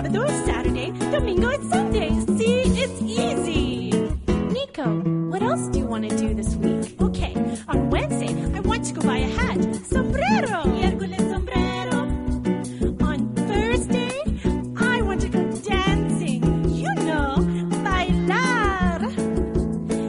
Sábado is Saturday, Domingo is Sunday. See, it's easy. Nico, what else do you want to do this